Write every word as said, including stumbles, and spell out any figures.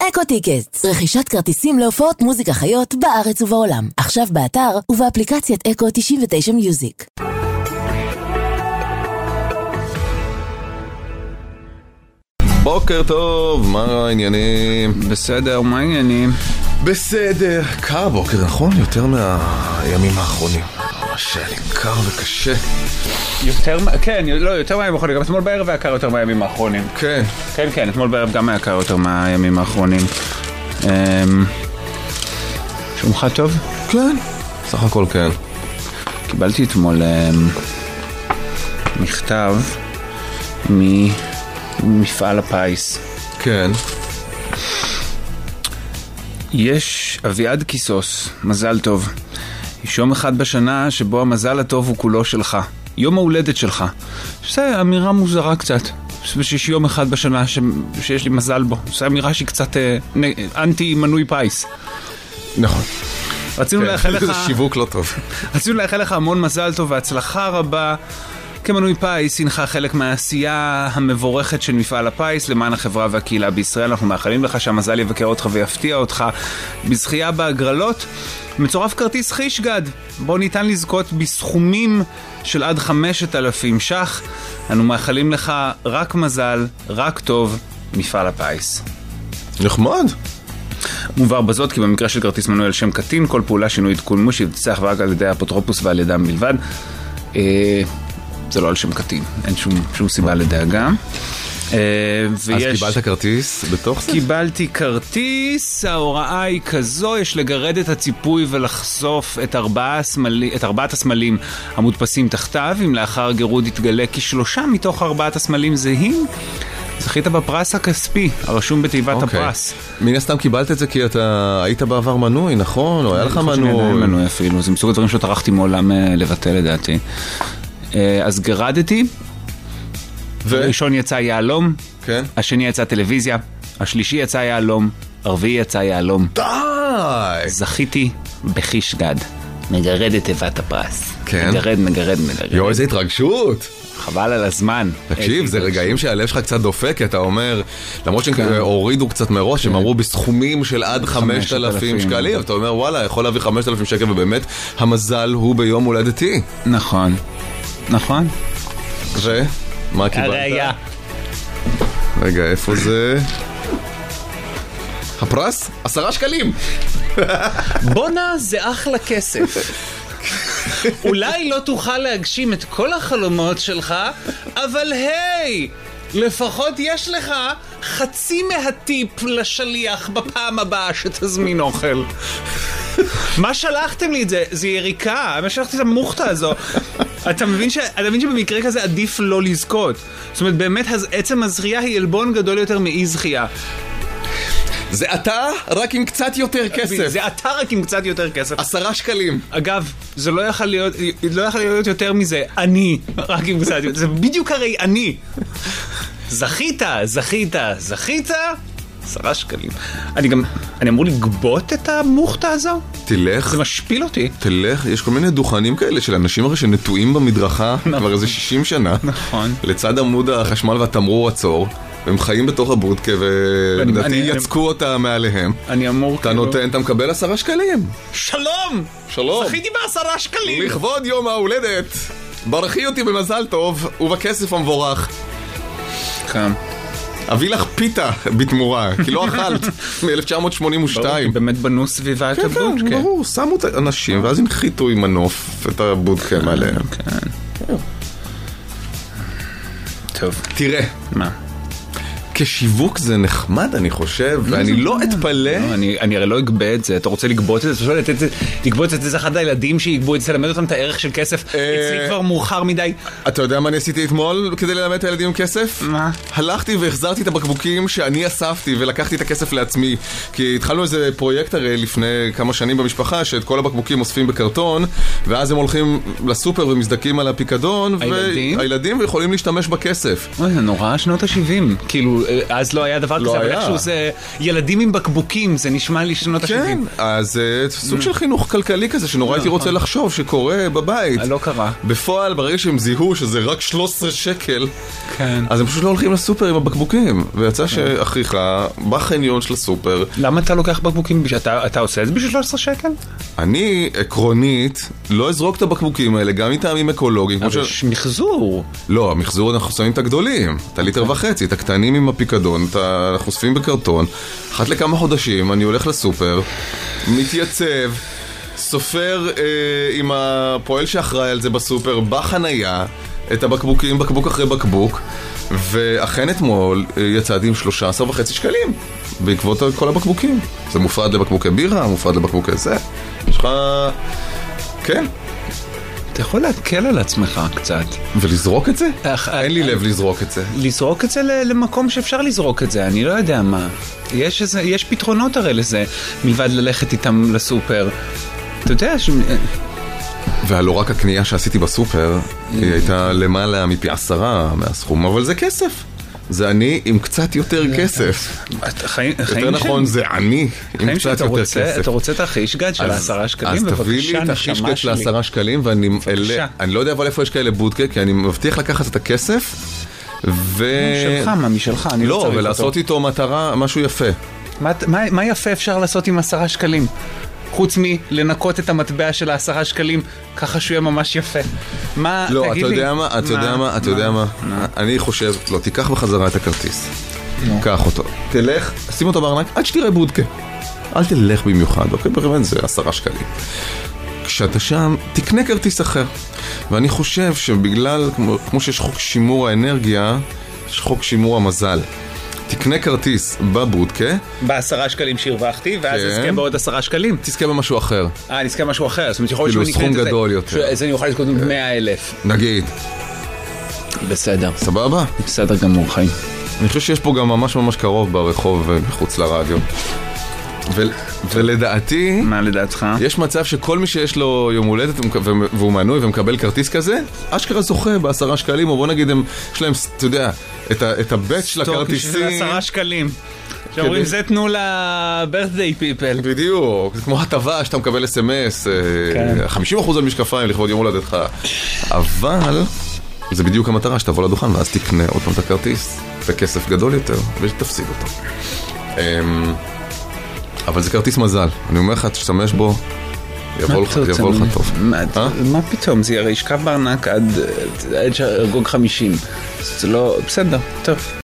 אקו טיקטס, רכישת כרטיסים להופעות מוזיקה חיות בארץ ובעולם. עכשיו באתר ובאפליקציית אקו תשעים ותשע מיוזיק. בוקר טוב, מה העניינים? בסדר, מה העניינים? בסדר, קר בוקר, נכון? יותר מהימים האחרונים. שהיה לי קר וקשה. יותר, כן, לא, יותר מהימים האחרונים. גם אתמול בערב היה קר יותר מהימים האחרונים. כן. כן, כן, אתמול בערב גם היה קר יותר מהימים האחרונים. שומך טוב? כן, סך הכל כן. קיבלתי אתמול מכתב ממפעל הפיס. כן. יש אביעד כיסוס, מזל טוב. יש יום אחד בשנה שבו המזל הטוב הוא כולו שלך. יום ההולדת שלך. שזה אמירה מוזרה קצת. שיש יום אחד בשנה ש... שיש לי מזל בו. זו אמירה שהיא קצת אה, אנטי מנוי פייס. נכון. רצינו כן. לאחל לך... זה שיווק לא טוב. רצינו לאחל לך המון מזל טוב והצלחה רבה. כמנוי פייס, הנך חלק מהעשייה המבורכת של מפעל הפיס למען החברה והקהילה בישראל. אנחנו מאחלים לך שהמזל יבקר אותך ויפתיע אותך בזכייה בהגרלות. מצורף כרטיס חישגד, בו ניתן לזכות בסכומים של עד חמשת אלפים שח. אנו מאחלים לך רק מזל, רק טוב, מפעל הפיס. נחמד. מובהר בזאת כי במקרה של כרטיס מנוי על שם קטין, כל פעולה שינוי עדכון מוש יבוצע רק על ידי האפוטרופוס ועל ידם בלבד. אה... זה לא על שם קטין, אין שום, שום סיבה לדאגה. אז קיבלת כרטיס בתוך זה? קיבלתי כרטיס, ההוראה היא כזו, יש לגרד את הציפוי ולחשוף את, ארבעה הסמלי, את ארבעת הסמלים המודפסים תחתיו. אם לאחר גירוד יתגלה כי שלושה מתוך ארבעת הסמלים זהים, זכית בפרס הכספי, הרשום בתיבת okay. הפרס. מן הסתם קיבלת את זה כי אתה היית בעבר מנוי, נכון? או היה לך מנוי? מנוי אפילו, זה מסוג הדברים שטרחתי מעולם לבטל לדעתי. אז גרדתי, הראשון יצא יעלום, כן. השני יצא טלוויזיה, השלישי יצא יעלום, הרביעי יצא יעלום. די! זכיתי בחישגד. מגרד את תיבת הפרס. כן. מגרד, מגרד, מגרד. יו, איזה התרגשות. חבל על הזמן. תקשיב, זה רגעים שהלב שלך קצת דופק, כי אתה אומר, למרות שהם הורידו קצת מראש, הם אמרו בסכומים של עד חמשת אלפים שקלים, אתה אומר, וואלה, יכול להביא חמשת אלפים שקל, ובאמת, המזל הוא ביום הולדתי. נכון. נכון. ומה קיבלת? הראיה. רגע, איפה זה? הפרס? עשרה שקלים. בונה, זה אחלה כסף. אולי לא תוכל להגשים את כל החלומות שלך, אבל היי, לפחות יש לך חצי מהטיפ לשליח בפעם הבאה שתזמין אוכל. מה שלחתם לי את זה? זה יריקה. מה שלחתי את המוכתה הזו? אתה מבין, ש... אתה מבין שבמקרה כזה עדיף לא לזכות. זאת אומרת, באמת עצם הזכייה היא אלבון גדול יותר מאי זכייה. זה אתה רק עם קצת יותר כסף. זה אתה רק עם קצת יותר כסף. עשרה שקלים. אגב, זה לא יכול להיות, לא יכול להיות יותר מזה. אני, רק עם קצת יותר. זה בדיוק הרי אני. זכית, זכית, זכית. עשרה שקלים. אני גם, אני אמור לגבות את המוכתה הזו? תלך. זה משפיל אותי. תלך, יש כל מיני דוכנים כאלה של אנשים הרי שנטועים במדרכה כבר איזה שישים שנה. נכון. לצד עמוד החשמל והתמרור עצור. הם חיים בתוך הבודקה ולדעתי יצקו אותה מעליהם. אני אמור... אתה נותן, אתה מקבל עשרה שקלים. שלום! שלום. זכיתי בעשרה שקלים. לכבוד יום ההולדת. ברכי אותי במזל טוב ובכסף המבורך. כן. אביא לך פיתה בתמורה, כי לא אכלת מ-אלף תשע מאות שמונים ושתיים. באמת בנו סביבה את הבודקה. כן, כן, ברור, שמו את האנשים ואז הנחיתו עם מנוף את הבודקה מעליהם. כן. טוב. תראה. מה? כשיווק זה נחמד, אני חושב, ואני לא אתפלא. אני הרי לא אגבה את זה. אתה רוצה לגבות את זה? אתה רוצה לגבות את זה? זה אחד הילדים שיגבו את זה, ללמד אותם את הערך של כסף. אצלי כבר מאוחר מדי. אתה יודע מה אני עשיתי אתמול כדי ללמד את הילדים כסף? מה? הלכתי והחזרתי את הבקבוקים שאני אספתי ולקחתי את הכסף לעצמי. כי התחלנו איזה פרויקט הרי לפני כמה שנים במשפחה, שאת כל הבקבוקים אוספים בקרטון, ואז הם הולכים לסופר ומזדקים על הפיקדון, והילדים ויכולים להשתמש בכסף. אוי, זה נורא שנות ה-שבעים. כאילו, אז לא היה דבר לא כזה, אבל היה. איכשהו זה ילדים עם בקבוקים, זה נשמע לי שנות כן, ה-שבעים. אז uh, סוג של חינוך כלכלי כזה, שנורא הייתי רוצה לחשוב שקורה בבית. לא קרה. בפועל, ברגע שהם זיהו שזה רק שלושה עשר שקל, כן. אז הם פשוט לא הולכים לסופר עם הבקבוקים. ויצא שאחיך בחניון של הסופר. למה אתה לוקח בקבוקים? אתה, אתה עושה את זה בשביל שלושה עשר שקל? אני, עקרונית, לא אזרוק את הבקבוקים האלה, גם מטעמים אקולוגיים. אבל יש מחזור. לא, המחזור אנחנו שמים את הגדולים, את הליטר וחצי, את הקטנים עם הפיקדון, אנחנו אוספים בקרטון. אחת לכמה חודשים אני הולך לסופר, מתייצב, סופר אה, עם הפועל שאחראי על זה בסופר, בחנייה, את הבקבוקים, בקבוק אחרי בקבוק, ואכן אתמול יצאתי עם שלושה עשר וחצי שקלים בעקבות כל הבקבוקים. זה מופרד לבקבוקי בירה, מופרד לבקבוקי זה. יש לך... כן. אתה יכול להקל על עצמך קצת. ולזרוק את זה? אין לי לב לזרוק את זה. לזרוק את זה למקום שאפשר לזרוק את זה, אני לא יודע מה. יש, איזה, יש פתרונות הרי לזה, מלבד ללכת איתם לסופר. אתה יודע ש... והלא רק הקנייה שעשיתי בסופר, היא הייתה למעלה מפי עשרה מהסכום, אבל זה כסף. זה אני עם קצת יותר כסף. יותר נכון, זה אני עם קצת יותר כסף. אתה רוצה את החישגת של העשרה שקלים? אז תביא לי את החישגת של העשרה שקלים, ואני לא יודע אבל איפה יש כאלה בודקה, כי אני מבטיח לקחת את הכסף, ו... משלך, מה משלך? לא, ולעשות איתו מטרה, משהו יפה. מה יפה אפשר לעשות עם עשרה שקלים? חוץ מלנקות את המטבע של העשרה שקלים, ככה שהוא יהיה ממש יפה. מה, לא, תגיד אתה לי. יודע מה, אתה יודע מה, אתה יודע מה. אני חושב, לא, תיקח בחזרה את הכרטיס. קח אותו. תלך, שים אותו בארנק, עד שתראה בודקה. אל תלך במיוחד, אוקיי? ברבן זה עשרה שקלים. כשאתה שם, תקנה כרטיס אחר. ואני חושב שבגלל, כמו, כמו שיש חוק שימור האנרגיה, יש חוק שימור המזל. תקנה כרטיס בבודקה. בעשרה שקלים שהרווחתי, ואז תזכה בעוד עשרה שקלים. תזכה במשהו אחר. אה, נזכה במשהו אחר. זאת אומרת, יכול להיות סכום גדול יותר. אז אני אוכל לזכות מאה אלף. נגיד. בסדר. סבבה? בסדר גמור, חיים. אני חושב שיש פה גם ממש ממש קרוב ברחוב מחוץ לרדיו. ולדעתי... מה לדעתך? יש מצב שכל מי שיש לו יום הולדת והוא מנוי ומקבל כרטיס כזה, אשכרה זוכה בעשרה שקלים, או בוא נגיד, יש להם, אתה יודע, את הבט של הכרטיסים. סטוק של עשרה שקלים. שאומרים, זה תנו ל-birthday people. בדיוק, זה כמו הטבה שאתה מקבל אס אם אס, חמישים אחוז על משקפיים לכבוד יום הולדתך. אבל זה בדיוק המטרה, שתבוא לדוכן ואז תקנה עוד פעם את הכרטיס בכסף גדול יותר ותפסיד אותו. אבל זה כרטיס מזל, אני אומר לך, תשתמש בו, יבוא לך טוב. מה פתאום? זה הרי ישכב בארנק עד שארגוג חמישים. זה לא... בסדר, טוב.